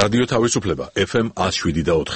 რადიო თავისუფლება FM 107.4.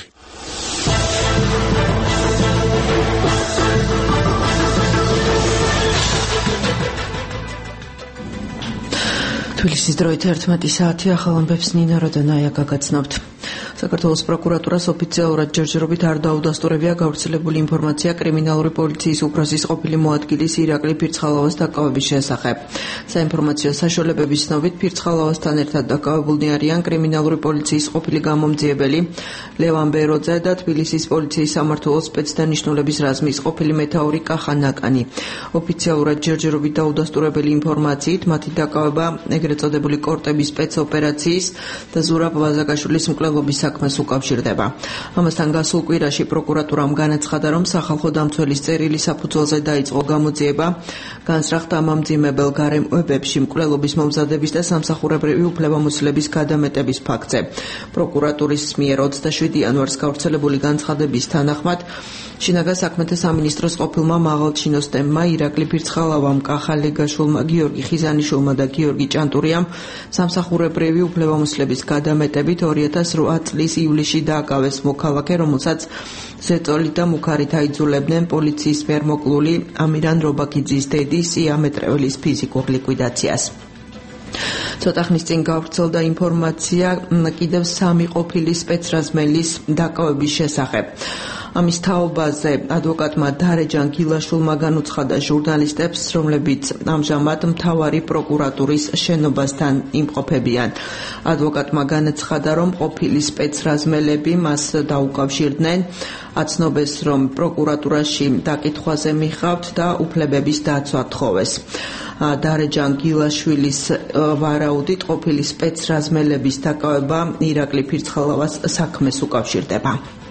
თბილისის დროით 11 საათი ახალ ამბებს ნინა როდანაია გაგაცნობთ. საქართველოს პროკურატურას ოფიციალურად ჯერჯერობით არ დაუდასტურებია გავრცელებული ინფორმაცია კრიმინალური პოლიციის უფროსის ყოფილი მოადგილის ირაკლი ფირცხალავას დაკავების შესახებ. საინფორმაციო საშუალებების ცნობით ფირცხალავასთან ერთად დაკავებულნი არიან კრიმინალური პოლიციის ყოფილი გამომძიებელი ლევან ბეროძე და თბილისის პოლიციის სამმართველოს სპეცდანიშნულების რაზმის ყოფილი მეთაური კახა ნაკანი. ოფიციალურად ჯერჯერობით დაუდასტურებელი ინფორმაციით მათი დაკავება ეგრეთ წოდებული კორტების სპეცოპერაციის და ზურაბ ვაზაგაშვილის მკვლელობის საქმეს უკავშირდება. ამასთან გასულ კვირაში პროკურატურამ განაცხადა, რომ სახალხო დამცველის წერილი საფუძველზე დაიწყო გამოძიება განსწრახ დამამძიმებელ გარემოებებში მკვლელობის მომზადების და სამსახურებრივი უფლებამოსილების გადამეტების ფაქტზე. პროკურატურის მიერ 27 იანვარს გავრცელებული განცხადების თანახმად შინაგან საქმეთა სამინისტროს ყოფილმა მაღალჩინოსნებმა ირაკლი ფირცხალავამ, კახა ლეგაშვილმა, გიორგი ხიზანიშვილმა და გიორგი ჭანტურიამ სამსახურებრივი უფლებამოსილების გადამეტებით 2008 წლის ივლისში დააკავეს მოქალაქე, რომელსაც ზეწოლით და მუქარით აიძულებდნენ პოლიციის მიერ მოკლული ამირან რობაქიძის დედის იამეტრეველის ფიზიკურ ლიკვიდაციას. ცოტა ხნის წინ გავრცელდა ინფორმაცია კიდევ 3 ყოფილი სპეცრაზმელის დაკავების შესახებ. ამის თაობაზე ადვოკატმა დარეჯან გილაშვილმა განუცხადა ჟურნალისტებს, რომლებიც ამჟამად მთავარი პროკურატურის შენობასთან იმყოფებიან. ადვოკატმა განაცხადა, რომ ყოფილი სპეცრაზმელები მას დაუკავშირდნენ, აცნობეს, რომ პროკურატურაში დაკითხვაზე მიხავთ და უფლებების დაცვა თხოვეს. დარეჯან გილაშვილის ვარაუდით ყოფილი სპეცრაზმელების დაკავება ირაკლი ფირცხალავას საქმეს უკავშირდება.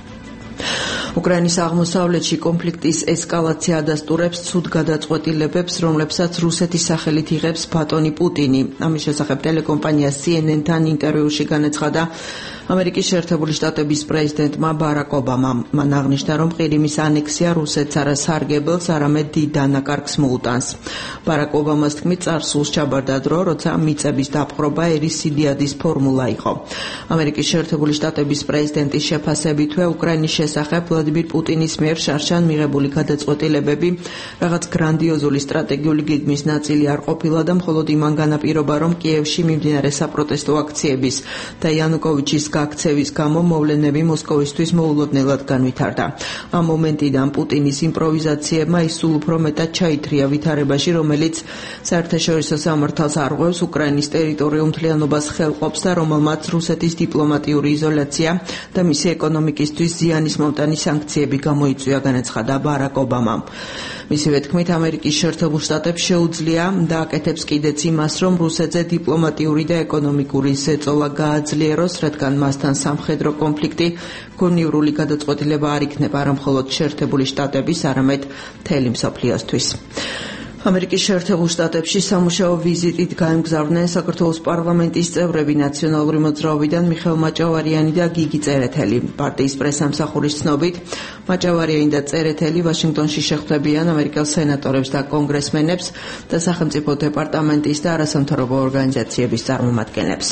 უკრაინის აღმოსავლეთში კონფლიქტის ესკალაცია ადასტურებს ცუდ გადაწყვეტილებებს, რომლებსაც რუსეთის სახელით იღებს ბატონი პუტინი. ამის შესახებ ტელეკომპანია CNN-თან ინტერვიუში განაცხადა ამერიკის შეერთებული შტატების პრეზიდენტმა ბარაკ ობამამ. მან აღნიშნა, რომ ყირიმის ანექსია რუსეთს არა სარგებელს, არამედ დიდ დანაკარგს მოუტანს. ბარაკ ობამას თქმით, წარსულს ჩაბარდა დრო, როცა მიწების დაპყრობა ერის სიდიადის ფორმულა იყო. ამერიკის შეერთებული შტატების პრეზიდენტის შეფასებითვე უკრაინის შესახებ ვლადიმირ პუტინის მიერ შარშან მიღებული გადაწყვეტილებები რაღაც გრანდიოზული სტრატეგიული გეგმის ნაწილი არ ყოფილა და მხოლოდ იმან განაპირობა, რომ კიევში მიმდინარე საპროტესტო აქციების და იანუკოვიჩის გაქცევის გამო მოვლენები მოსკოვისთვის მოულოდნელად განვითარდა. ამ მომენტიდან პუტინის იმპროვიზაციებმა ის სულ უფრო მეტად ჩაითრია ვითარებაში, რომელიც საერთაშორისო სამართალს არღვევს, უკრაინის ტერიტორიულ მთლიანობას ხელყოფს და რომელმაც რუსეთის დიპლომატიური იზოლაცია და მისი ეკონომიკისთვის ზიანის მომტანი სანქციები გამოიწვია, განაცხადა ბარაკ ობამამ. მისივე თქმით, ამერიკის შეერთებულ შტატებს შეუძლია და აკეთებს კიდეც იმას, რომ რუსეთზე დიპლომატიური და ეკონომიკური ზეწოლა გააძლიეროს, რადგან მასთან სამხედრო კონფლიქტი გონივრული გადაწყვეტილება არ იქნება არა მხოლოდ შეერთებული შტატების, არამედ მთელი მსოფლიოსთვის. ამერიკის შეერთებულ შტატებში სამუშაო ვიზიტით გაემგზავრნენ საქართველოს პარლამენტის წევრები ნაციონალური მოძრაობიდან მიხეილ მაჭავარიანი და გიგი წერეთელი. პარტიის პრესამსახურის ცნობით, მაჭავარიანი და წერეთელი ვაშინგტონში შეხვდებიან ამერიკელ სენატორებს და კონგრესმენებს და სახელმწიფო დეპარტამენტის და არასამთავრობო ორგანიზაციების წარმომადგენლებს.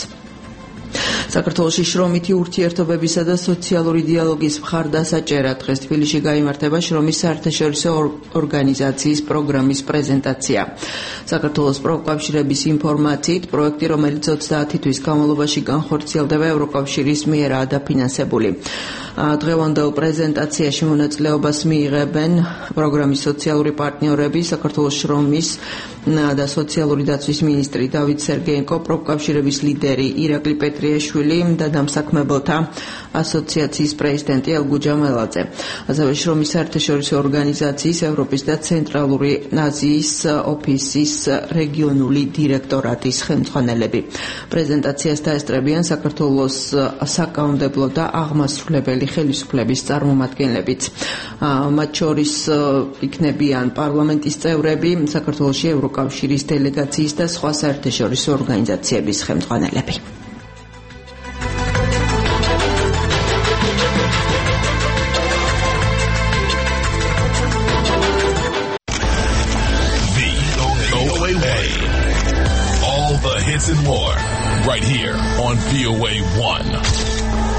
საქართველოში შრომითი ურთიერთობებისა და სოციალური დიალოგის მხარდასაჭერად დღეს თბილისში გაიმართება შრომის საერთაშორისო ორგანიზაციის პროგრამის პრეზენტაცია. საქართველოს პროფკავშირების ინფორმაციით, პროექტი, რომელიც 30 თვის განმავლობაში განხორციელდება, ევროკავშირის მიერაა დაფინანსებული. დღევანდელ პრეზენტაციაში მონაწილეობას მიიღებენ პროგრამის სოციალური პარტნიორები, საქართველოს შრომის და სოციალური დაცვის მინისტრი დავით სერგეენკო, პროფკავშირების ლიდერი ირაკლი პეტრიაშვილი და დამსაქმებელთა ასოციაციის პრეზიდენტი ელგუჯა მელაძე. ასევე შრომის საერთაშორისო ორგანიზაციის ევროპის და ცენტრალური აზიის ოფისის რეგიონული დირექტორატის ხელმძღვანელები. პრეზენტაციას დაესწრებიან საქართველოს საკანონმდებლო და აღმასრულებელი ხელისუფლების წარმომადგენლებიც. მათ შორის იქნებიან პარლამენტის წევრები, საქართველოში ევროკავშირის დელეგაციის და სხვა საერთაშორისო ორგანიზაციების ხელმძღვანელები. All the hits and more. right here on VOA1.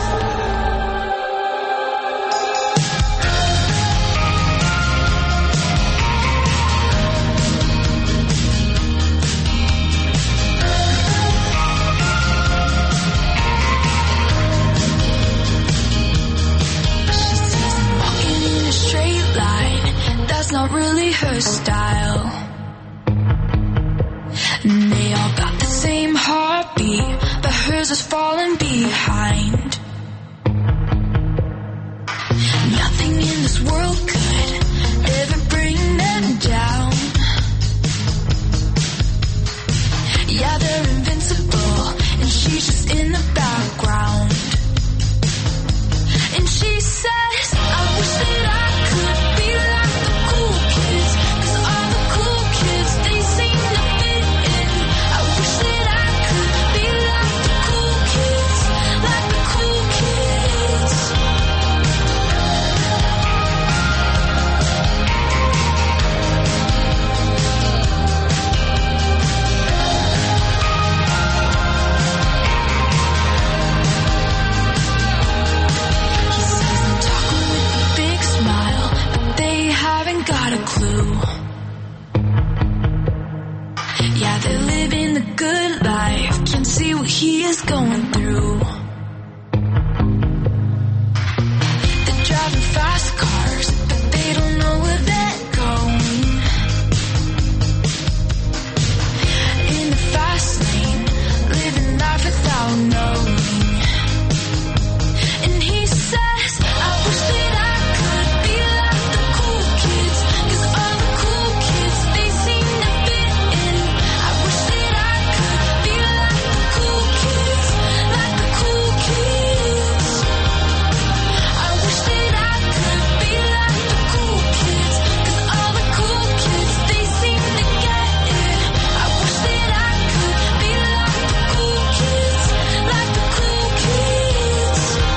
Not really her style. And they all got the same heartbeat, but hers is falling behind. Nothing in this world could ever bring them down. Yeah, they're invincible, and she's just in the background. And she says, I wish that I could be like the cool kids, 'cause all the cool kids, they seem to fit in. I wish that I could be like the cool kids, like the cool kids. He sees them talking with a big smile, but they haven't got a clue. Yeah, they're living the good life, can't see what he is going through. They're driving fast cars, but they don't know where they're going. In the fast lane, living life without knowing. And he says, I wish that I could be like the cool kids, 'cause all the cool kids, they seem to fit in. I wish that I could be like the cool kids, like the cool kids. I wish that I could be like the cool kids, 'cause all the cool kids, they seem to get it. I wish that I could be like the cool kids, like the cool kids.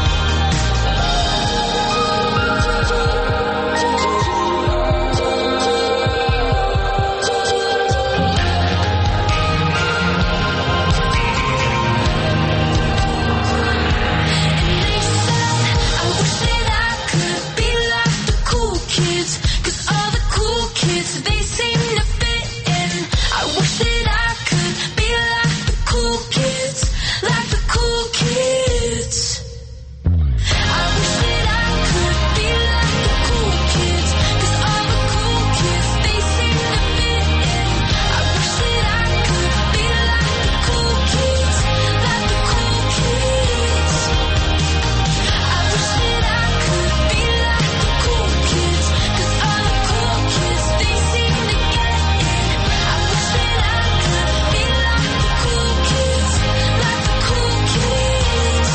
They said, I wish that I could be like the cool kids, 'cause all the cool kids, they seem to fit in. I wish that I could be like the cool kids, like the cool kids. I wish that I could be like the cool kids, 'cause all the cool kids, they seem to fit in. I wish that I could be like the cool kids, like the cool kids. I wish that I could be like the cool kids, 'cause all the cool kids, they seem to get it. I wish that I could be like the cool kids, like the cool kids.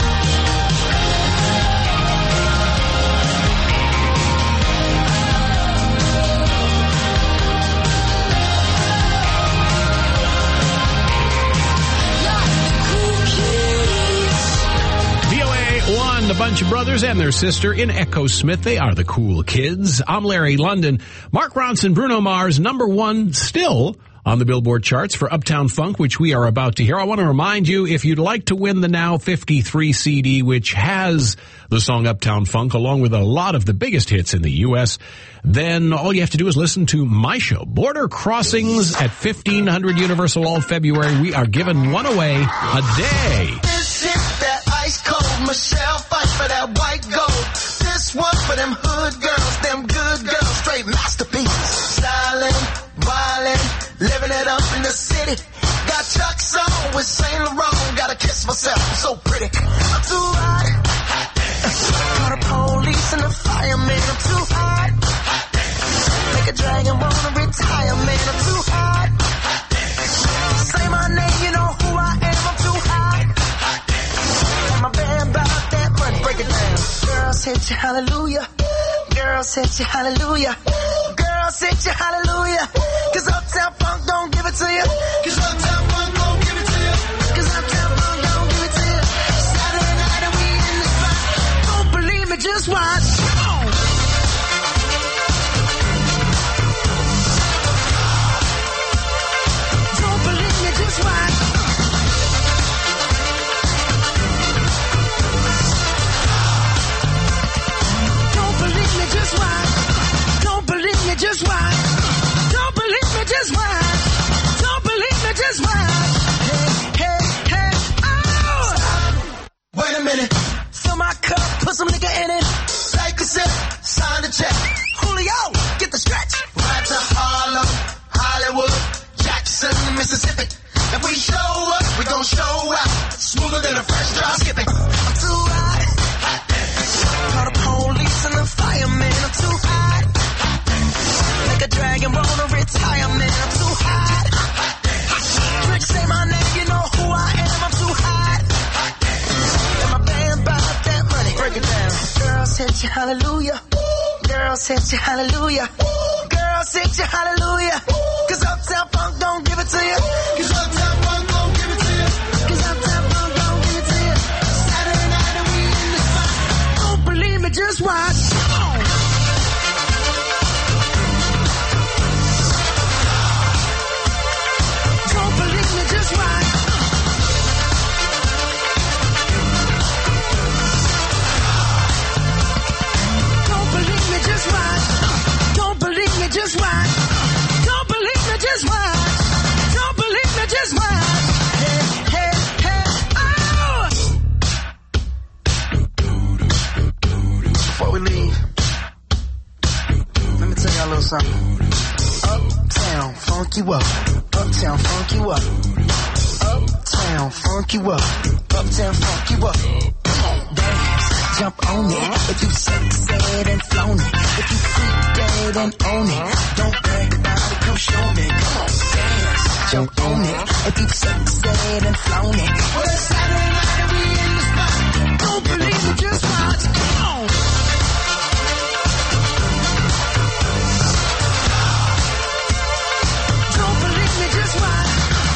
VOA1, the Bunch of Brothers and their sister in Echo Smith. They are the cool kids. I'm Larry London. Mark Ronson, Bruno Mars, #1 still on the Billboard charts for Uptown Funk, which we are about to hear. I want to remind you, if you'd like to win the Now 53 CD, which has the song Uptown Funk, along with a lot of the biggest hits in the U.S., then all you have to do is listen to my show, Border Crossings, at 1500 Universal all February. We are giving one away a day. This is that ice cold Michelle fight for that white gold. This one for them hood girls, them good girls, straight masterpieces. Stylin', wildin', living it up in the city. Got Chuck's on with Saint Laurent. Gotta kiss myself, I'm so pretty. I'm too hot. Call the police and the fireman. I'm too hot. Make a dragon wanna retire, man. I'm too hot. Say my name, you know who I am. I'm too hot. Got my band about that money. Break it down. Girls hit you, hallelujah. Girls hit you, hallelujah. Girls hit you, hallelujah. 'Cause Uptown Funk don't give it to you. 'Cause Uptown Funk don't give it to you. 'Cause Uptown Funk don't give it to you. Saturday night and we in the spot. Don't believe me, just watch. Come on. Don't believe me, just watch. and wanna retire, man. I'm too hot. Rich say my name, you know who I am. I'm too hot. And my band bought that money. Break it down. Girls hit you, hallelujah. Girls hit you, hallelujah. Girls hit you, hallelujah. Cause Uptown Funk don't give it to you. Cause Uptown Funk don't give it to you. Cause Uptown Funk don't give it to you. Saturday night and we in the spot. Don't believe me, just watch. Come on. Don't believe me, just watch. Don't believe me, just watch. Don't believe me, just watch. Don't believe me, just watch. Don't believe me, just watch. Hey, hey, hey, oh! Before we leave, let me tell y'all a little something. Uptown, funk you up. Uptown, funk you up. Uptown, funk you up. Uptown, funk you up. Come on, dance, jump on it. If you said and flown it. If you freak dead and own it. Don't brag about it, come show me. Come on, dance, jump on it. If you said and flown it. Well, it's Saturday night and we in the spot. Don't believe me, just watch. Come on. Don't believe me, just watch.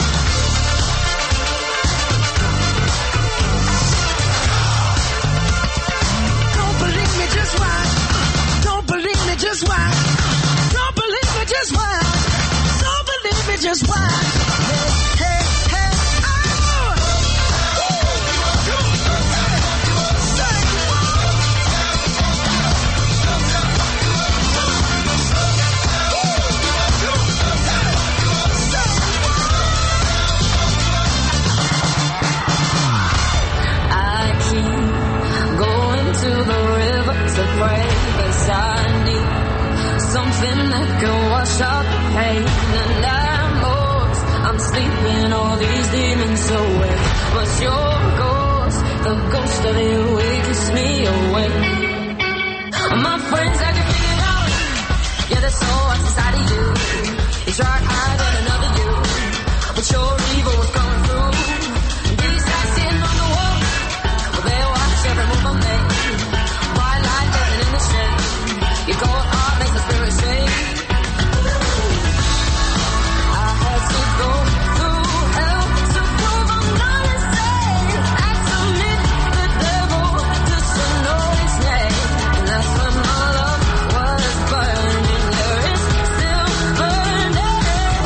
Don't believe me, just watch. Don't believe me, just watch. Don't believe me, just watch. Don't believe me, just watch. Hey, hey, hey, oh! I keep going to the river to pray, 'cause I need something that can wash out the pain. And I'm sleeping all these demons away. But your ghost, the ghost of you, it keeps me awake. My friends, I can figure it out. Yeah, there's so much inside of you. You tried hiding another you, but your evil was coming through. These guys sitting on the wall, well, they watch every move I make. White light burning in the shade. Your cold heart makes the spirit shake. I had to go through hell to prove I'm not insane. I submit the devil just to know his name. And that's when my love was burning. There is still burning.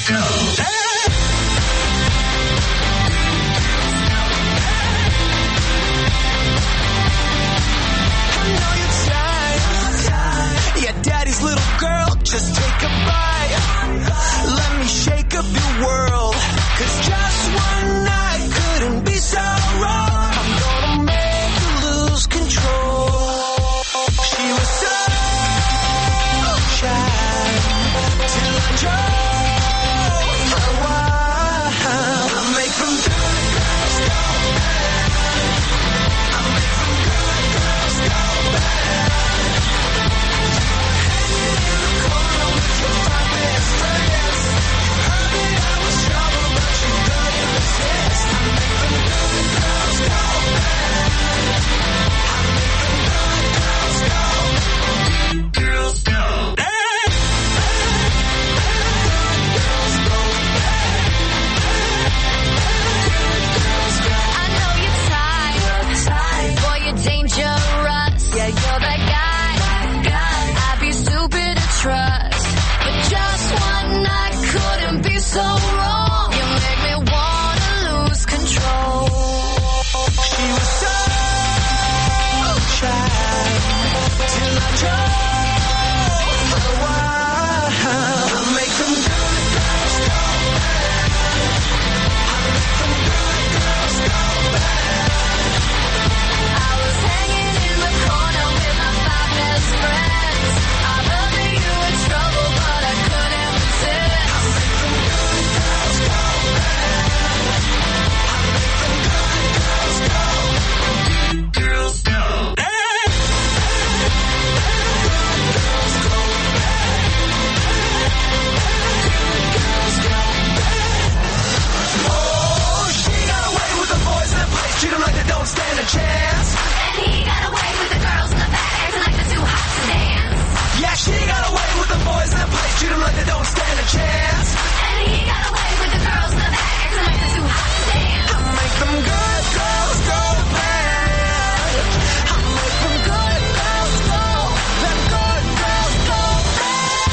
Yeah, daddy's little girl, just take a bite. Let me shake up your world. 'Cause just one night couldn't be so wrong. I'm gonna make you lose control. She was so shy till I drove her wild. I make them good girls go bad. I make them good girls go bad. Yeah, you're that guy. I'd be stupid to trust, but just one night couldn't be so wrong. You make me wanna lose control. She was so shy till I drove her wild. I make them good girls go bad. I make them good girls go bad. I was hanging in the corner with my 5 best friends. I heard that you were trouble, but I couldn't resist. I make them good girls go bad. I make them good girls go bad. Girls go bad. Girls go bad. Girls go bad. Oh, she got away with the boys in the place. Treat 'em like they don't stand a chance. And he got away with the girls in the back, acting like they're too hot to dance. Yeah, she got away with the boys in the place. Treat 'em like they don't stand a chance. And he got away with the girls in the back, acting like they're too hot to dance. I make them good girls go bad. I make them good girls go. Them good girls go bad.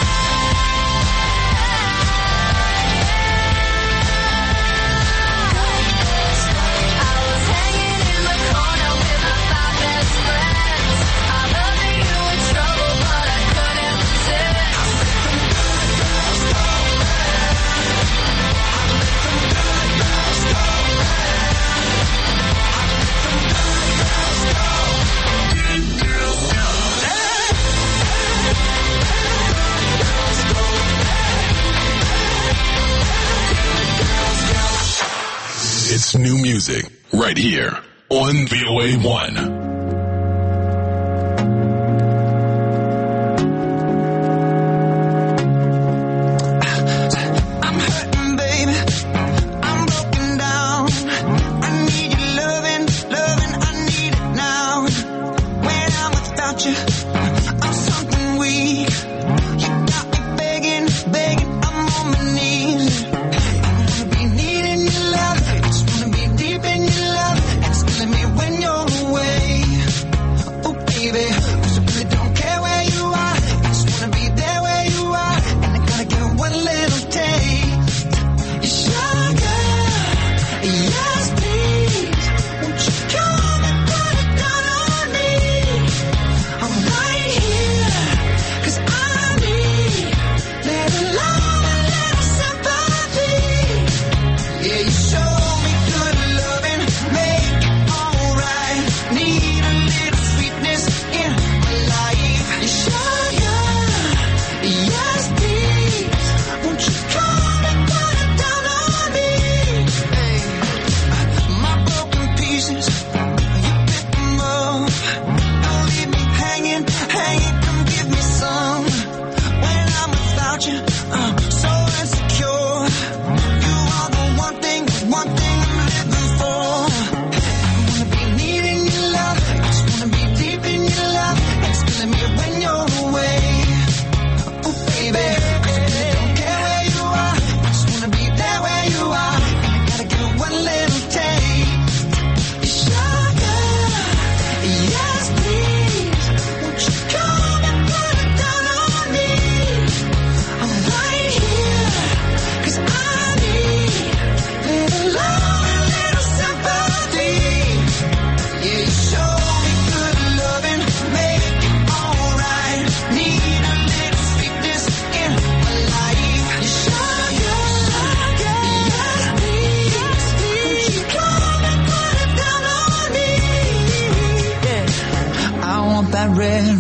I was hanging in the corner with my 5 best friends. I heard that you were trouble, but I couldn't resist. I make them good girls go bad. I make them good girls go bad. I make them good girls go. Good girls go bad. Girls go bad. It's new music right here on VOA1. I'm hurting, baby. I'm broken down. I need your loving, I need it now. When I'm without you, I'm something weak. You got me begging, I'm on my knees. I wanna be needing your love, I just wanna be deep in your love. It's killing me when you're away.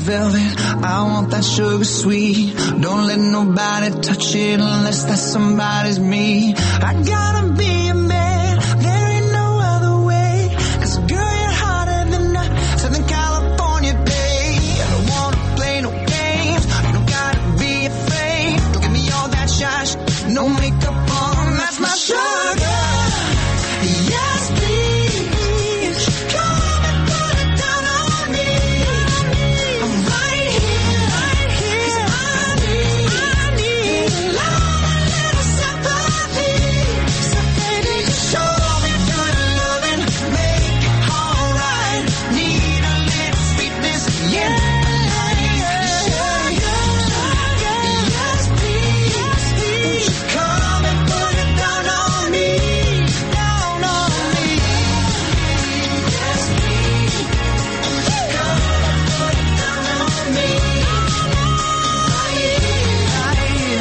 velvet. I want that sugar sweet. Don't let nobody touch it unless that somebody's me. I gotta be a man, there ain't no other way. 'Cause girl, you're hotter than a Southern California day. I don't wanna play no games, you don't gotta be afraid. Don't give me all that shy, no makeup on, that's my sugar. Yes, please, come and put it down on me. I'm right here, 'cause I need a little sympathy. So baby, show me good loving, make it alright. Need a little sweetness, yeah. Yes, please, come and put it down on me. Down on me. Yes, please, come and put it down on me. I need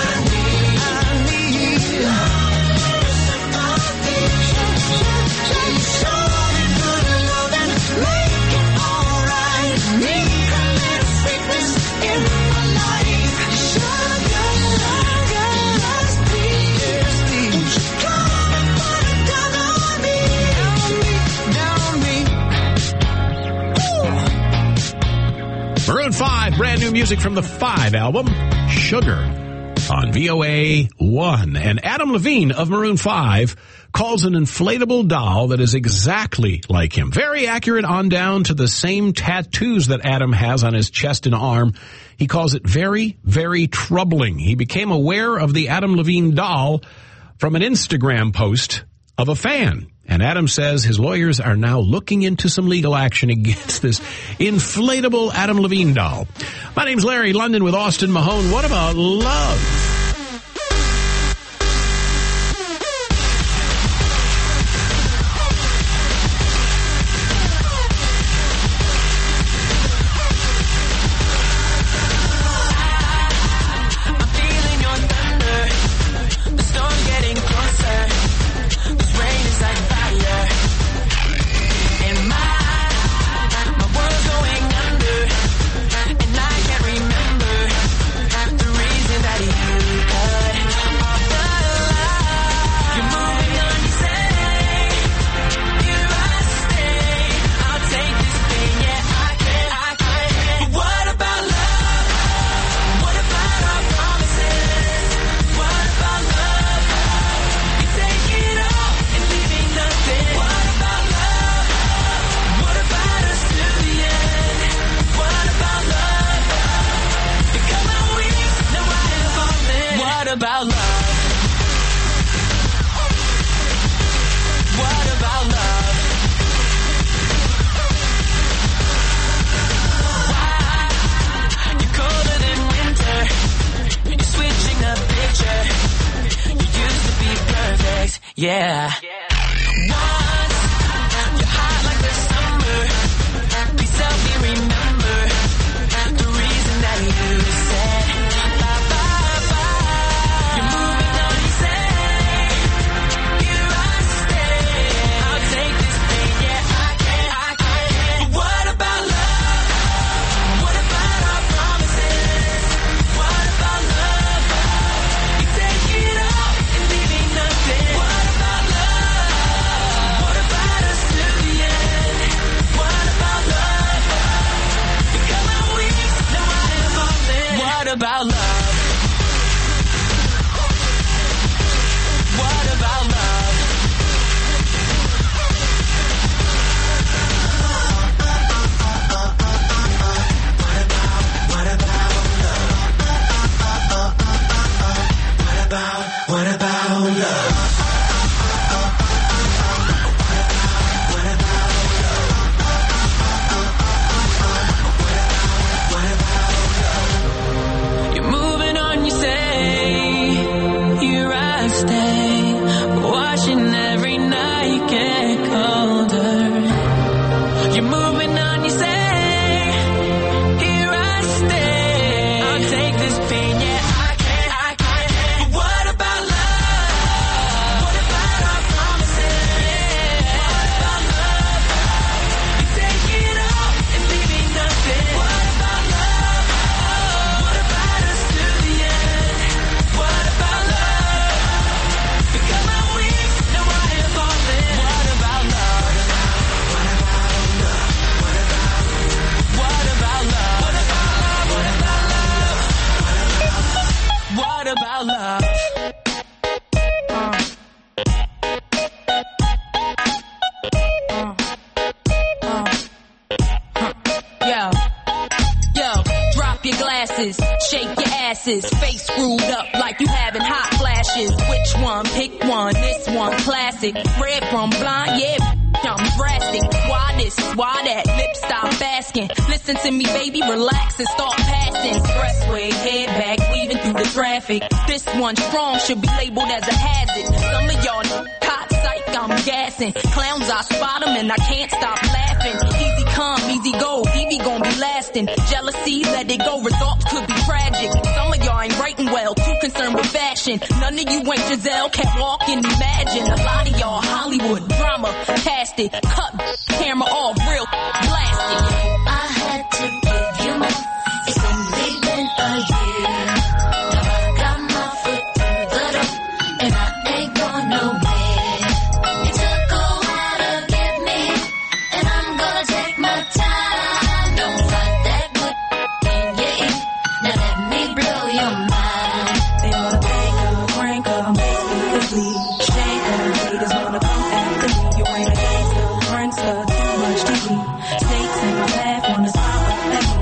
sympathy. Show me good loving, make it alright. Need a little sweetness in my life. Sugar, yes, please, come and put it down on me. Down on me. Maroon 5, brand new music from the 5 album, Sugar, on VOA 1. And Adam Levine of Maroon 5 calls an inflatable doll that is exactly like him. Very accurate on down to the same tattoos that Adam has on his chest and arm. He calls it very, very troubling. He became aware of the Adam Levine doll from an Instagram post of a fan. And Adam says his lawyers are now looking into some legal action against this inflatable Adam Levine doll. My name's Larry London with Austin Mahone. What about love? I'm feeling your thunder. The storm's getting closer. This rain is like fire. And my world's going under. And I can't remember the reason that you cut off the line. You're moving on, you say. Here I stay. I'll take this pain, yeah, I can. But what about love? What about our promises? What about love? You take it all and leaving nothing. What about love? What about us to the end? What about love? You got my wings, now I am falling. What about love? What about love? Why? You're colder than winter. You're switching the picture. You used to be perfect, yeah. Once, you're hot like the summer. Please help me remember the reason that you said bye, bye, bye. You're moving on, you say. Here I stay. I'll take this pain, yeah, I can. But what about love? What about our promises? What about love? You take it all and leaving nothing. What about love? What about us to the end? What about love? You got my wings, now I am falling. What about love? What about love? What about love? You're moving your glasses, shake your asses, face screwed up like you having hot flashes. Which one? Pick one. This one classic. Red from blind, yeah. I'm drastic. Why this? Why that? Lip stop asking. Listen to me, baby, relax and start passing. Expressway, head back, weaving through the traffic. This one strong should be labeled as a hazard. Some of y'all hot psych, I'm gassing. Clowns, I spot them and I can't stop laughing. Easy come, easy go, Evie gon' be lasting. Jealousy, let it go, results could be tragic. Some of y'all ain't writing well, too concerned with fashion. None of you ain't Giselle, can't walk and imagine. A lot of y'all Hollywood drama, cast it, cut camera off, real blasted. I had to give you more. It's only been a year. Now I got my foot through the door, and I ain't going nowhere. It took a while to get me, and I'm gonna take my time. Don't fight that good in your ear. Now let me blow your mind. They wanna bang her, crank her, make me complete. Shank her, haters wanna come after me. You ain't a gangster, prankster, too much to eat. Snakes in my path, wanna smile at me.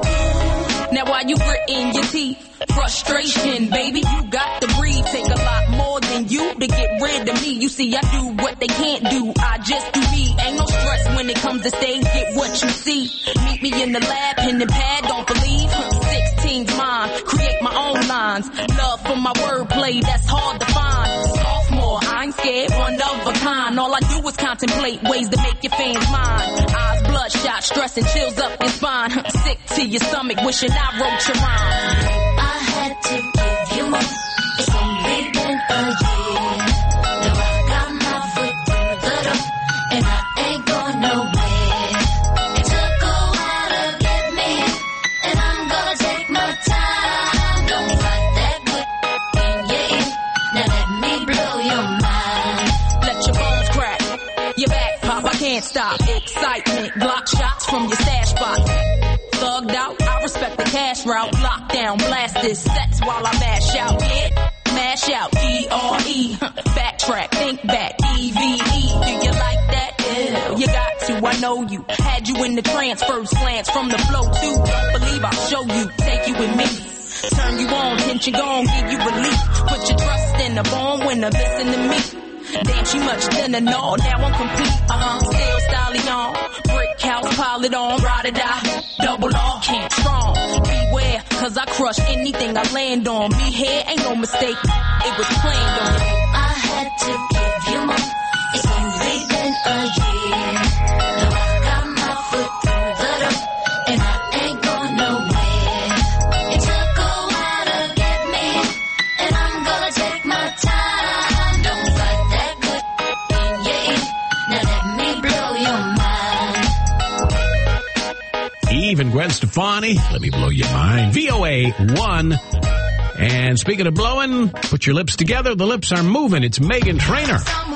Now why you gritting your teeth? Frustration, baby, you got to breathe. Take a lot more than you to get rid of me. You see, I do what they can't do. I just do me. Ain't no stress when it comes to stage. Get what you see. Meet me in the lab, pen and pad, don't believe. 16's mine. Create my own lines. Love for my wordplay, that's hard to find. Sophomore, I ain't scared, one of a kind. All I do is contemplate ways to make your fans mine. Eyes bloodshot, stress and chills up your spine. Sick to your stomach, wishing I wrote your rhyme. I had to give you more. It's only been a year. Now I got my foot through the door, and I ain't going nowhere. It took a while to get me, and I'm gonna take my time. Don't fight that good in your ear. Now let me blow your mind. Let your bones crack, your back pop, I can't stop. Excitement, block shots from your stash spot. Thugged out, I respect the cash route. Lockdown, blast this sets while I mash out. Yeah, mash out, E-R-E. Backtrack, think back, E-V-E. Do you like that? Yeah, you got to, I know you. Had you in the trance, first glance from the flow too. Don't believe I'll show you, take you with me. Turn you on, tension gone, give you relief. Put your trust in the born winner, listen to me. Damn, she much thinner, no, now I'm complete, still stallion, brick house, pile it on, ride or die, double R, can't strong, beware, cause I crush anything I land on, me here ain't no mistake, it was planned on. I had to give you more, it's only been a year, now I got my foot through the door, and I ain't going nowhere, it took a while to get me, and I'm gonna take my time. Eve and Gwen Stefani, let me blow your mind. VOA 1. And speaking of blowing, put your lips together. The lips are moving. It's Meghan Trainor.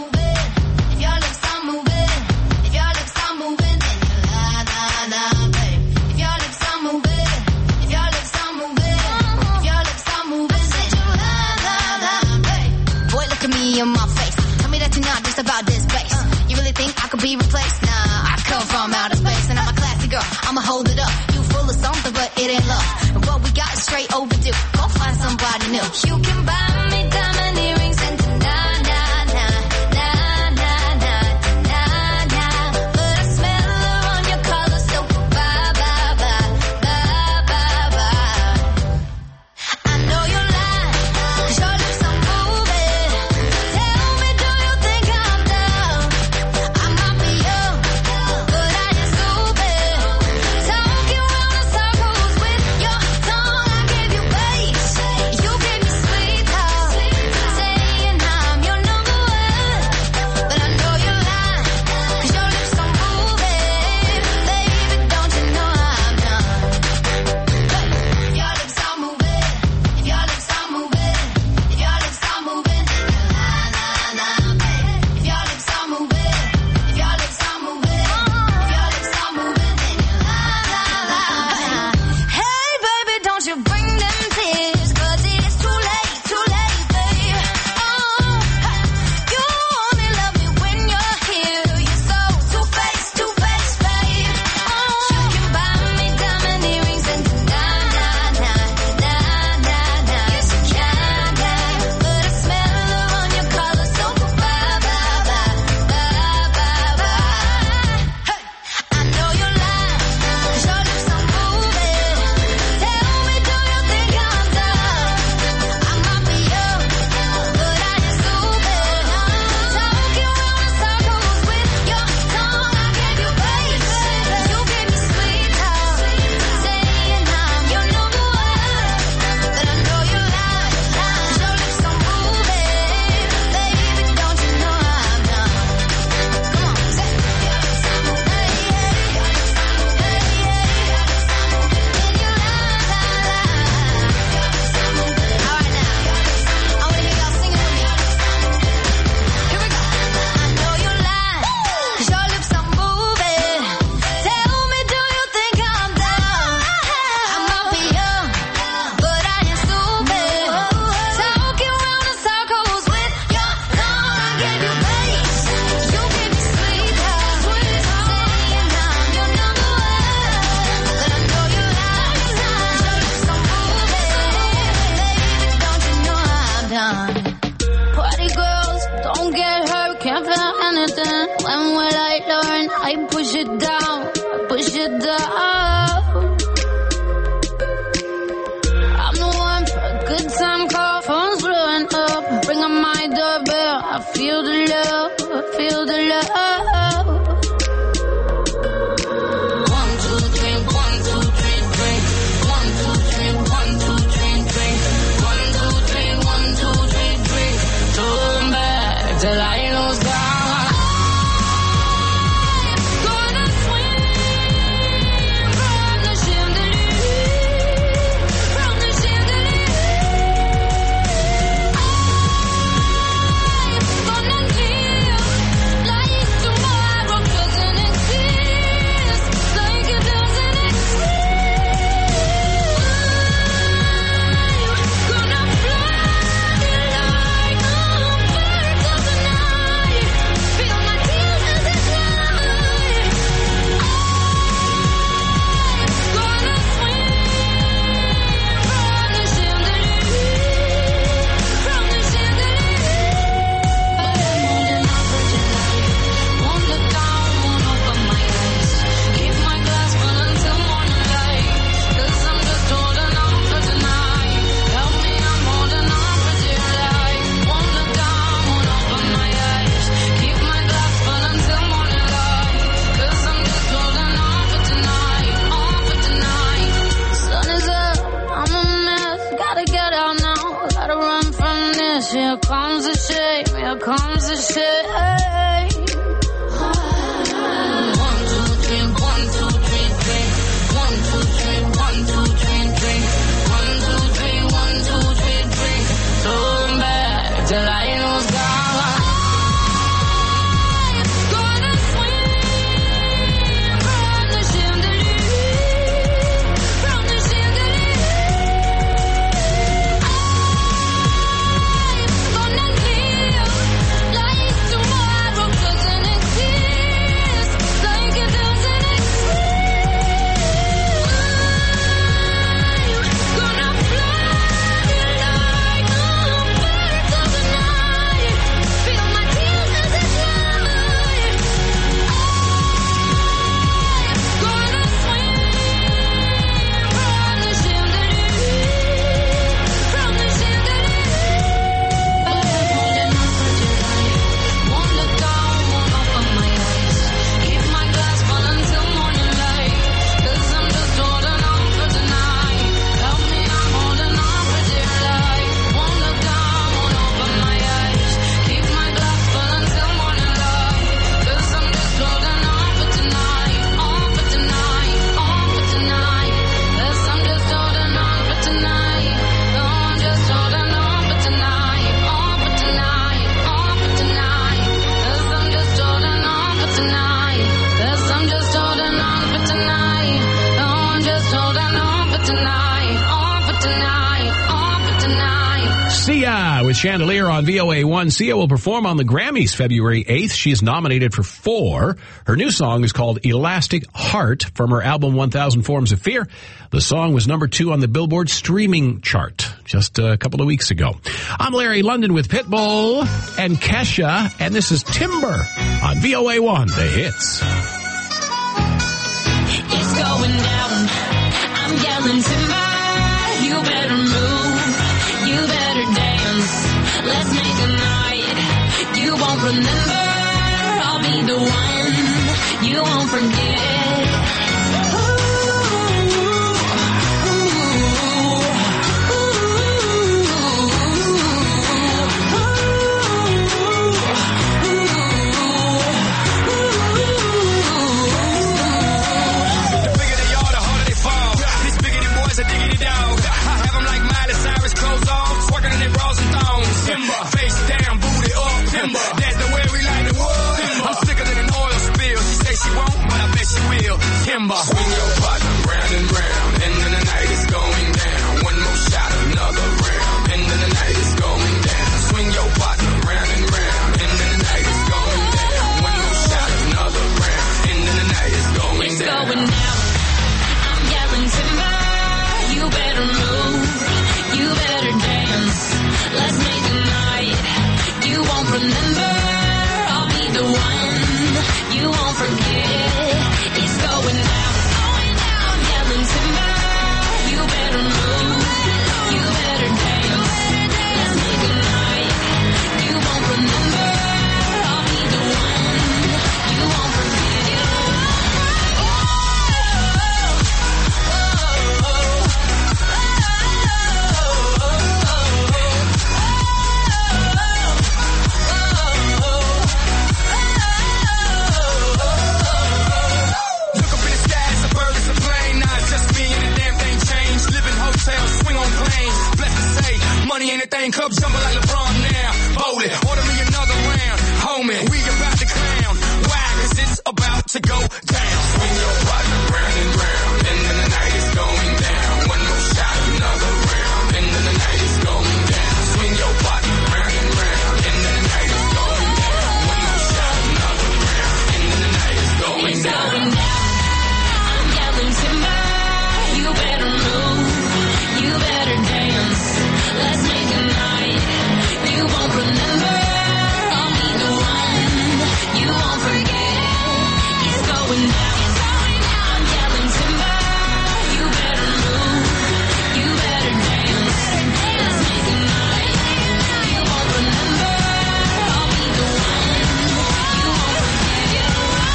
Boy, look at me in my face. Tell me that you're not just about this bass. You really think I could be replaced? Nah, I come from outer space and I'm a classy girl. I'ma hold it up. You full of something, but it ain't love. And what we got is straight overdue. Go find somebody new. You can buy me diamond earrings and but I smell her on your collar, so bye, bye, bye, bye, bye, bye. I know you're lying, 'cause your lips are moving. Tell me, do you think I'm dumb? I might be young, but I ain't stupid. Talking round in circles with your tongue. I gave you bass, you gave me sweet talk. I feel the love, I feel the love. 1, 2, 3, 1, 2, 3, drink. 1, 2, 3, 1, 2, 3, drink. 1, 2, 3, 1, 2, 3, drink. Turn back till I lose God. Here comes the shame, here comes the shame. 1, 2, 3, 1, 2, 3, drink. 1, 2, 3, 1, 2, 3, drink. 1, 2, 3, 1, 2, 3, drink. Turn back till I lose God. Gonna swim from the chandelier, from the chandelier. Gonna live like tomorrow doesn't exist, like it doesn't exist. Gonna fly like a bird of the night. Feel my tears as they fly. Gonna swim from the chandelier, from the chandelier. Holding on for July. Won't look down, won't open my eyes. Keep my glass full until morning light. 'Cause I'm just holding on for tonight. Help me, I'm holding on for dear life. Won't look down, won't open my eyes. Keep my glass full until morning light. 'Cause I'm just holding on for tonight. On for tonight, on for tonight. 'Cause I'm just holding on for tonight. No, I'm just holding on for tonight. On for tonight, on for tonight. 'Cause I'm just holding on for tonight. 'Cause I'm just holding on for tonight. No, I'm just holding on for tonight. On for tonight, on for tonight. Sia with Chandelier on VOA1. Sia will perform on the Grammys February 8th. She is nominated for 4. Her new song is called Elastic Heart from her album 1000 Forms of Fear. The song was number 2 on the Billboard streaming chart just a couple of weeks ago. I'm Larry London with Pitbull and Kesha, and this is Timber on VOA1, The Hits. It's going down. I'm yelling timber. You better move. You better dance. Let's make a night. You won't remember. I'll be the one. You won't forget. Ooh, The bigger they are, the harder they fall. These biggity boys are diggity dog. I have them like Miley Cyrus, clothes off, twerking in their bras and thongs. Timber, face down, booty up. Timber, that's the way we like the world. I'm sicker than an oil spill. She say she won't, but I bet she will. Timber, swing your partner round and round, and then the night is going down. One more shot, another round, and then the night is going down. Swing your partner round and round, and then the night is going down. One more shot, another round, and then the night is going it's down. going down. I'm yelling timber. You better move. You better dance. Let's make a night. You won't remember. I'll be the one. You won't forget. It's going down. I'm yelling timber. You better move. You better dance. Let's make a night. You won't remember. that thing cup jumble like LeBron now. Bowling, order me another round. Homie, we about to clown. Why? 'Cause it's about to go down. Swing your body round and round, and then the night is going down. One more shot, another round, and then the night is going down. Swing your body round and round, and then the night is going down. One more shot, another round, and then the night is going down. I'm yelling timber, you better move, you better dance, let's make a night, you won't remember, I'll be the one, you won't forget, it's going down, I'm yelling timber, you better move, you better dance, let's make a night, you won't remember, I'll be the one, you won't forget.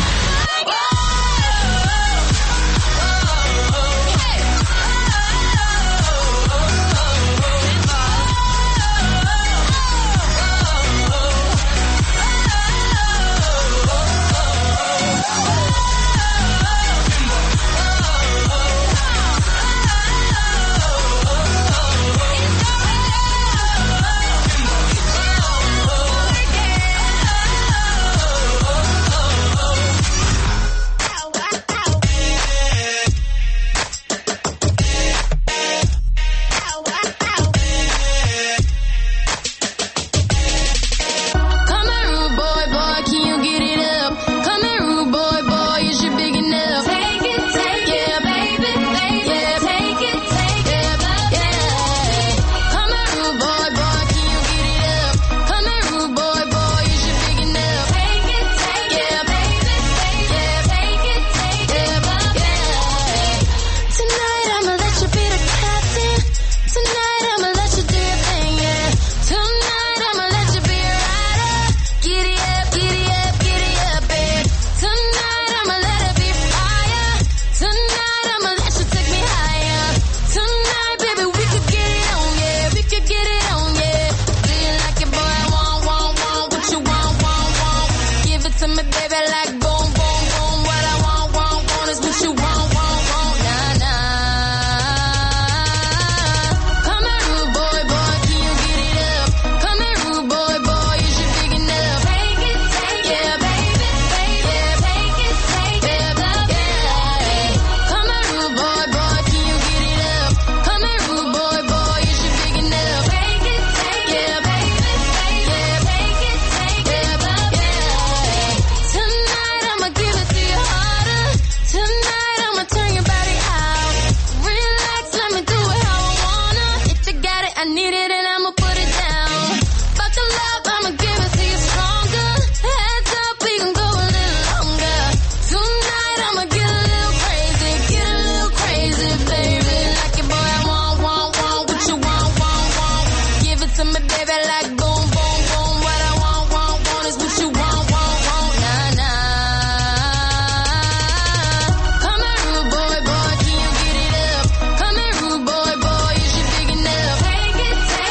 Come here, rude boy, boy, can you get it up? Come here, rude boy, boy, is you big enough? Take it, yeah, baby, yeah, take it, yeah. Come here, rude boy, boy, can you get it up? Come here, rude boy, boy, is you big enough? Take it, yeah, baby, yeah, take it, yeah. Tonight I'ma let you be the captain. Tonight I'ma let you do your thing, yeah. Tonight I'ma let you be a rider. Giddy up, giddy up, giddy up, babe. Tonight I'ma let it be fire. Tonight I'ma let you take me higher. Tonight, baby, we could get it on, yeah. We could get it on, yeah. Do you like it, boy? Want, what you want, Give it to me, baby, like boom, boom, boom. What I want is what you want, nah, Come here, rude boy, boy, can you get it up? Come here, rude boy, boy, is you big enough? Take it, yeah, baby, yeah, take it, yeah. Come here, rude boy, boy, can you get it up? Come here, rude boy, boy, is you big enough? Take it, yeah, baby, yeah, take it, yeah. Tonight I'ma give it to you harder. Tonight I'ma turn your body out. Relax, let me do it how I wanna. If you got it, I need it, and I'ma put it down. Buckle up, I'ma give it to you stronger. Heads up, we can go a little longer. Tonight I'ma get a little crazy, baby. Like it, boy, I want what you want. Give it to me, baby, like boom, boom, boom. What I want is what you want, nah. Come here, rude boy, can you get it up? Come here, rude boy, is you big enough? Take it,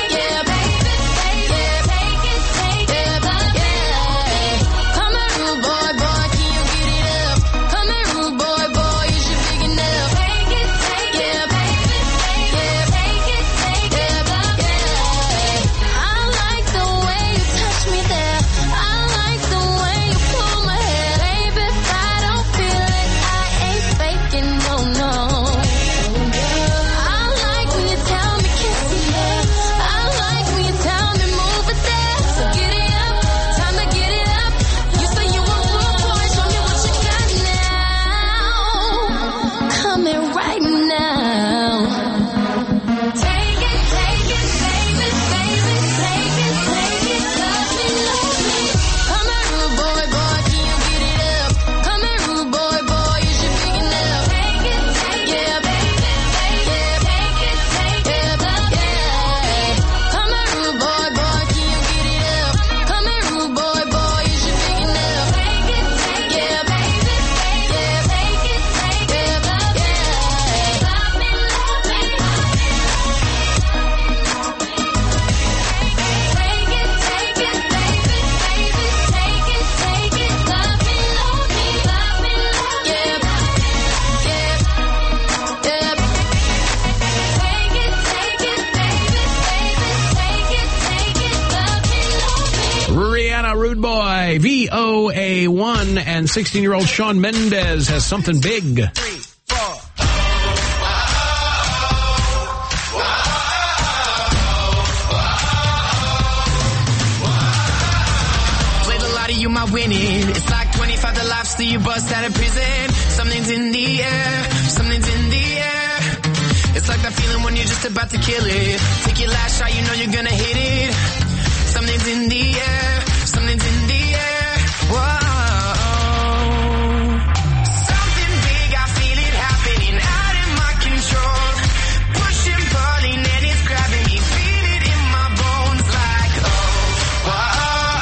Good Boy, VOA1, and 16-year-old Shawn Mendes has something big. You might win it. It's like 25 to life, so you bust out of prison. Something's in the air, something's in the air. It's like that feeling when you're just about to kill it. Take your last shot, you know you're gonna hit it. Something's in the air, something's in the air. Whoa. Something big, I feel it happening out in my control. Pushing, pulling, and it's grabbing me. Feel it in my bones like, oh, whoa.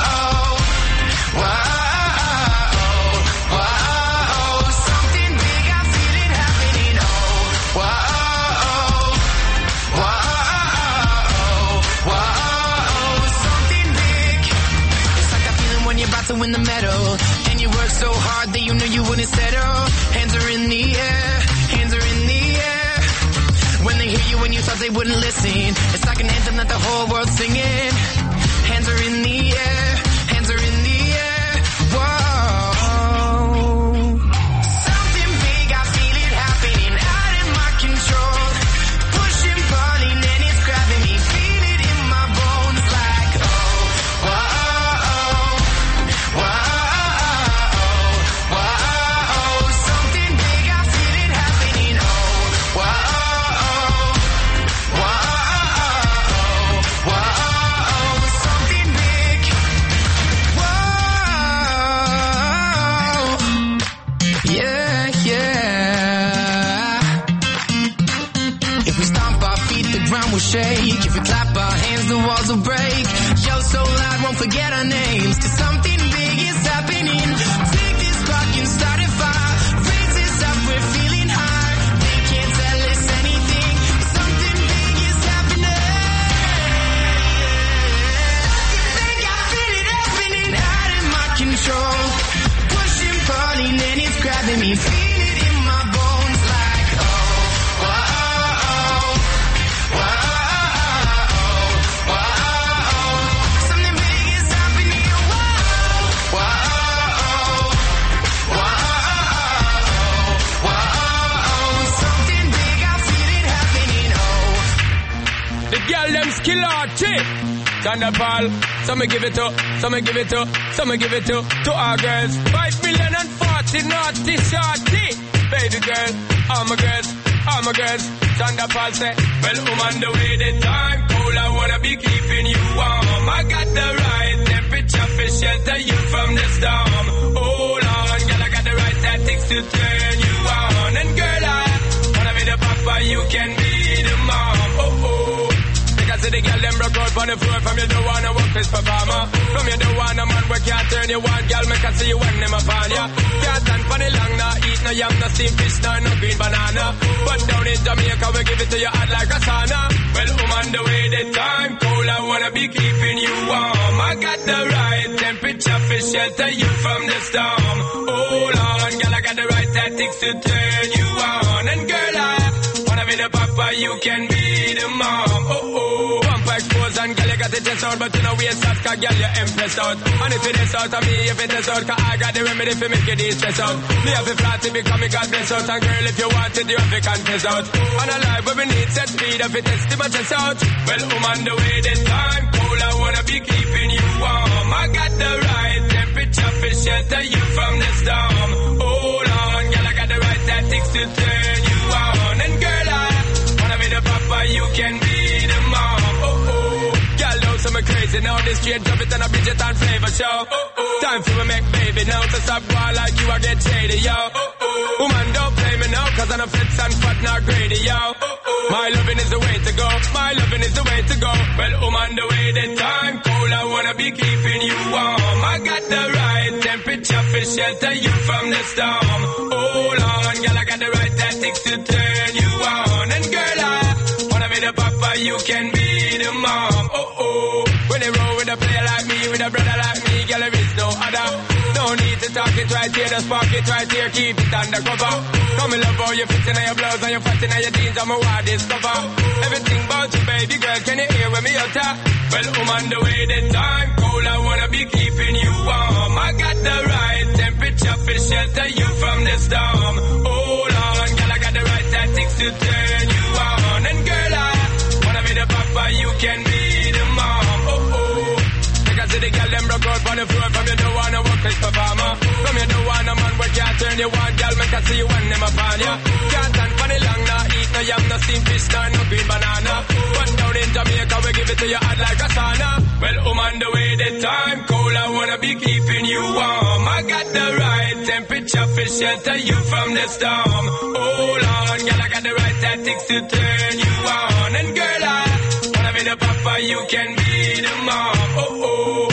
To win the medal, and you work so hard that you knew you wouldn't settle. Hands are in the air, hands are in the air. When they hear you when you thought they wouldn't listen, it's like an anthem that the whole world's singing. Hands are in the air, hands are in the air. Whoa. Something big, I feel it happening out in my control. Pushing, pulling, and it's grabbing me. Feel it in my bones like, oh, whoa. Shake. If we clap our hands, the walls will break. Yo, so loud, won't forget our names. 'Cause something big is happening. Take this spark and start a fire. Raise this up, we're feeling high. They can't tell us anything. Something big is happening. Think I feel it happening out in my control. Pushing, pulling, and it's grabbing me. Feel it in my bones like, oh, whoa. Girl, them skill arty. Thunderball. Some give it to, some give it to, some give it to our girls. 5 million and 40 naughty shorty. Baby girl, all my girls, all my girls. Thunderball say, well, on the way the time cold, I wanna be keeping you warm. I got the right temperature for shelter you from the storm. Hold on, girl, I got the right tactics to turn you on. And girl, I wanna be the papa, you can be the mom. Oh, oh. See the girl them broke out on the floor. From you don't wanna work this performer. From you don't want a man where can't turn you on. Girl, make I see you when them upon ya. Can't stand for the long, nah. Eat no yam, no steamed fish, no green banana. But down in Jamaica, we give it to you hot like a sauna. Well, on the way the time cold, I wanna be keeping you warm. I got the right temperature for shelter you from the storm. Hold on, girl, I got the right tactics to turn you on. And girl, I wanna be the papa, you can be the mom. Oh, oh. Expose and girl, you got the chest out, but you know we start, cause girl, you impressed out. And if it is out of me, if it is out, cause I got the remedy for make you de-stress out. Me have a flat to become a God bless out, and girl, if you want it, you have to confess out. And a life where we need set speed, if it is to my chest out. Well, on the way the time cold, I wanna be keeping you warm. I got the right temperature for shelter you from the storm. Hold on, girl, I got the right tactics to turn you on. And girl, I wanna be the papa, you can be the mom. So me crazy now, this straight drop it on a Bridget and Flavor show. Time for me make baby now, to stop war like you are get shady, yo. Woman, don't play me now, cause I'm a fits and fat, not greedy, yo. My loving is the way to go, my loving is the way to go. Well, on the way the time cold, I wanna be keeping you warm. I got the right temperature for shelter you from the storm. Hold on, girl, I got the right tactics to turn you on. And girl, I wanna be the papa, you can be the mom. When they roll with a player like me, with a brother like me, girl, there is no other. No need to talk it right here, just spark it right here, keep it undercover. Come and love how you fit in your blouse and you fat in your jeans, I'm a wild discover. Everything about you, baby girl, can you hear when me utter? Well, on the way the time cold, I wanna be keeping you warm. will shelter you from the storm. Hold on, girl, I got the right tactics to turn you on. And girl, I wanna be the papa, you can be the mom. Oh, oh. Because the girl, them broke out on the floor from you don't wanna work as performer. From you don't want a man where can't turn you on, girl, make I see you when them upon you. Can't stand for the long, nah, eat no yam, no steamed fish, no green banana. But down in Jamaica, we give it to you hot like a sauna. Well, on the way the time cold, I wanna be keeping you warm. I got the right temperature for shelter you from the storm. Hold on, girl, I got the right tactics to turn you on. And girl, I wanna be the papa, you can be the mom. Oh, oh.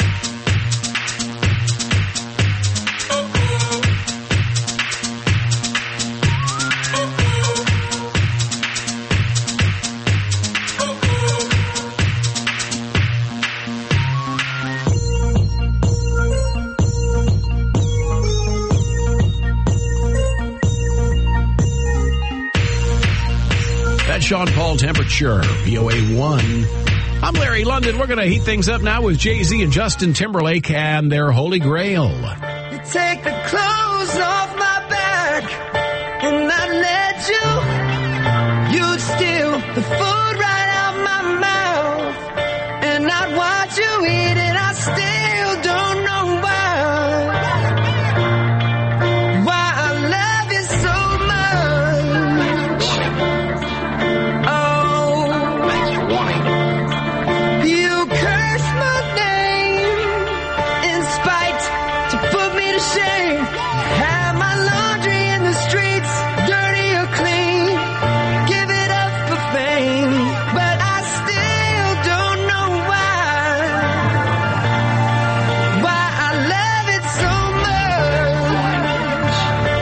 Sean Paul Temperature, VOA1. I'm Larry London. We're going to heat things up now with Jay-Z and Justin Timberlake and their Holy Grail. You take the clothes off my back and I let you. You'd steal the food right out my mouth and I'd watch you eat it. I still don't know why I love you so much. You curse my name in spite to put me to shame. Have my laundry in the streets, dirty or clean. Give it up for fame, but I still don't know why I love it so much.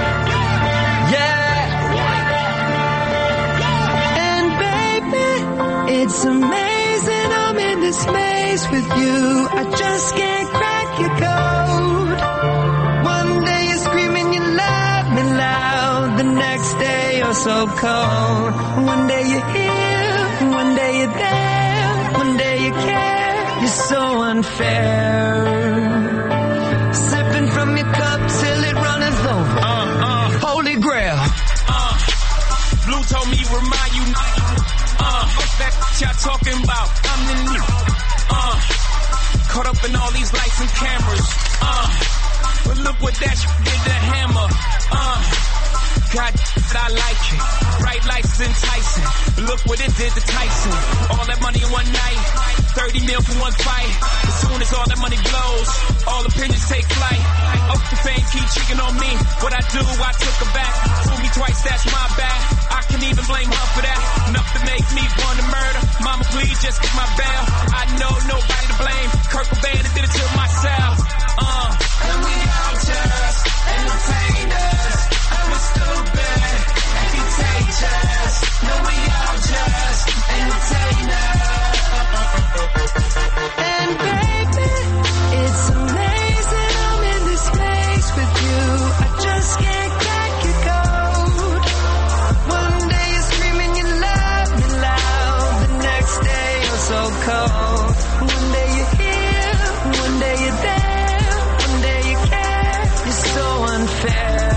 Yeah. And baby, it's amazing I'm in this maze with you. I just can't crack your code. One day you're screaming you love me loud. The next day you're so cold. One day you're here, one day you're there. One day you care, you're so unfair. Sipping from your cup till it runneth over. Holy Grail. Blue told me remind you. That y'all talking about. I'm the new. Caught up in all these lights and cameras. But look what that did to Hammer. God, I like it. Bright lights enticing. Look what it did to Tyson. All that money in one night. 30 mil for one fight. As soon as all that money blows, all opinions take flight. Up the fame, keep cheating on me. What I do, I took her back. Fool me twice, that's my bad. I can even blame her for that. Enough to make me want to murder. Mama, please just get my bail. I know nobody to blame. Kurt Cobain did it to myself. And we all just entertainers. And we're stupid and contagious. No, we all just entertainers. And baby, it's amazing I'm in this place with you. I just can't crack your code. One day you're screaming you love me loud. The next day you're so cold. One day you're here, one day you're there. One day you care, you're so unfair.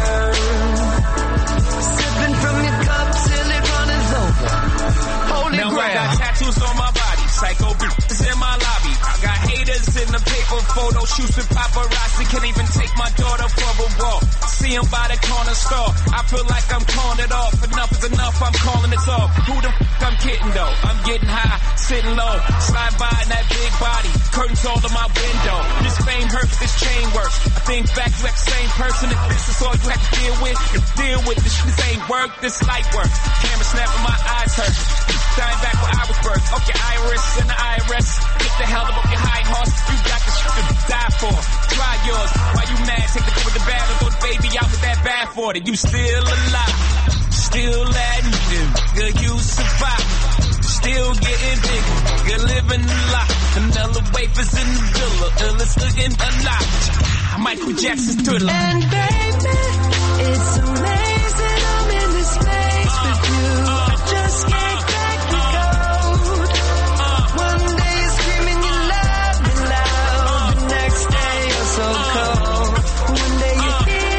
Sipping from your cup till it runneth over. Holy Now Grail. I got tattoos on my body. Psycho bitches in my lobby. I got haters in the paper photo shoots with paparazzi. Can't even take my daughter for a walk. See him by the corner store. I feel like I'm calling it off. Enough is enough, I'm calling it off. Who the f*** I'm kidding though? I'm getting high, sitting low. Slide by in that big body. Curtains all in my window. This fame hurts, this chain works. I think back to that same person. If this is all you have to deal with, this shit ain't work, this light work. Camera snapping, my eyes hurt. Dying back where I was birthed. Okay, Iris and the IRS. Get the hell up your high horse. You got the shit to die for. Try yours. Why you mad? Take the good with the bad. Or throw the baby out with that bad for it. You still alive. Still admitting. Good, you survive. Still getting bigger. Good living a lot. Vanilla wafers in the villa. Illest looking alive. Michael Jackson's Thriller. And baby, it's amazing I'm in this place with you. I just can't crack your code. One day you're screaming you love me loud. The next day you're so cold. One day you're here.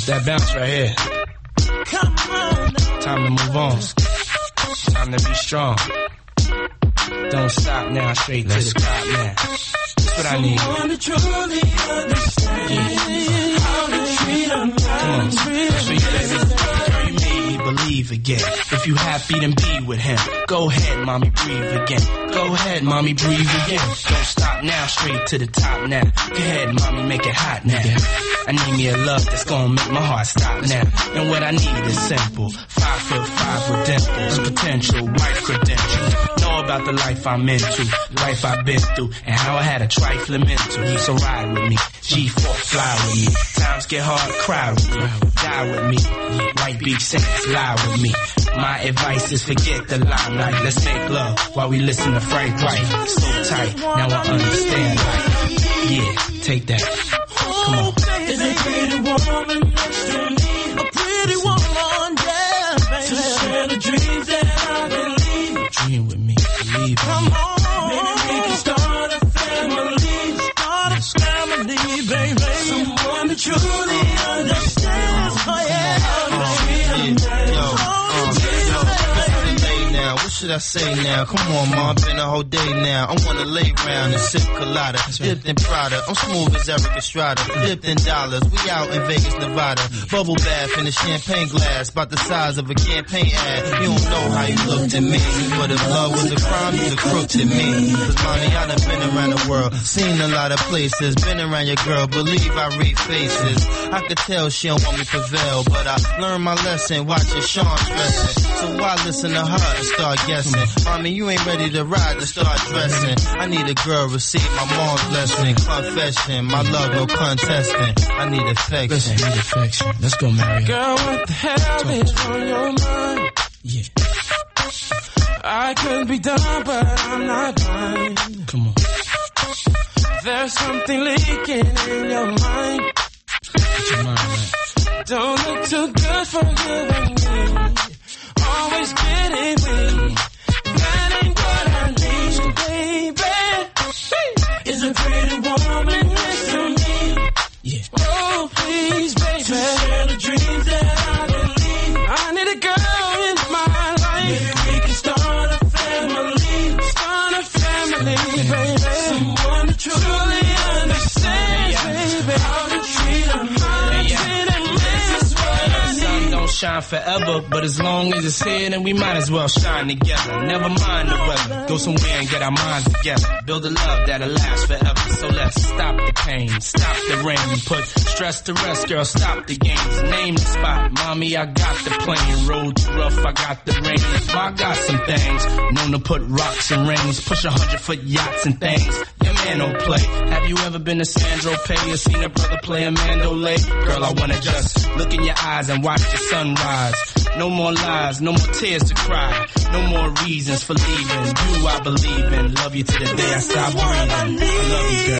that bounce right here. Come on. Time to move on. Time to be strong. Don't stop now, straight to the top now. That's what I need. Want to truly understand how to treat a man. Come on, that's what you baby. Girl, you made me believe again. If you happy, then be with him. Go ahead, mommy, breathe again. Go ahead, mommy, breathe again. Don't stop now, straight to the top now. Go ahead, mommy, make it hot now. I need me a love that's gonna make my heart stop now. And what I need is simple. 5'5" with dimples, potential wife credentials. Know about the life I'm into, life I've been through, and how I had a trifling mental. So ride with me, G4, fly with me. Times get hard, cry with me, die with me. White Beach Saints, lie with me. My advice is forget the limelight. Let's make love while we listen to Frank White. So tight, now I understand life. Yeah, take that. Come on. Is a pretty woman next to me? A pretty woman, yeah, baby. To share the dreams that I believe. Dream with me, believe in Come me. on, maybe we can start a family. Start a family, baby. Someone that truly understands. Oh, yeah. What should I say now? Come on, ma, been a whole day now. I wanna lay round and sip colada, dipped in Prada. I'm smooth as Eric Estrada, dipped in dollars. We out in Vegas, Nevada. Bubble bath in a champagne glass, about the size of a campaign ad. You don't know how you looked at me, but if love was a crime, you'd have crooked at me. Cause mommy, I done been around the world, seen a lot of places, been around your girl, believe I read faces. I could tell she don't want me to prevail, but I learned my lesson, watching Sean stressing. So why listen to her and start guessing? Mommy, you ain't ready to ride to start dressing. I need a girl receive my mom's blessing. Confession, my love no contesting. I need affection. Listen, I need affection. Let's go, Mary. Girl, what the hell is on your mind? Yeah. I could be dumb, but I'm not blind. Come on. There's something leaking in your mind. Get your mind right. Don't look too good for you and me. Always getting weak. That ain't what I need, baby. Is a pretty woman next to me? Yeah. Oh, please, baby. To share the dreams that I believe. I need a girl in my life. Maybe we can start a family. Start a family, baby. Someone to truly understands, baby. How to treat a man. This is what I need. Sun don't shine forever, but as long as it's here, then we might as well shine together. Never mind the weather. Go somewhere and get our minds together. Build a love that'll last forever. So let's stop the pain, stop the rain. Put stress to rest, girl, stop the games. Name the spot, mommy, I got the plane. Road too rough, I got the rain. I got some things, known to put rocks and rings. Push 100-foot yachts and things. Your man don't play. Have you ever been to Sandro Pay or seen a brother play a mandolay? Girl, I wanna just look in your eyes and watch the sunrise. No more lies, no more tears to cry. No more reasons for leaving. You I believe in. Love you to the day I stop breathing. I love you, girl.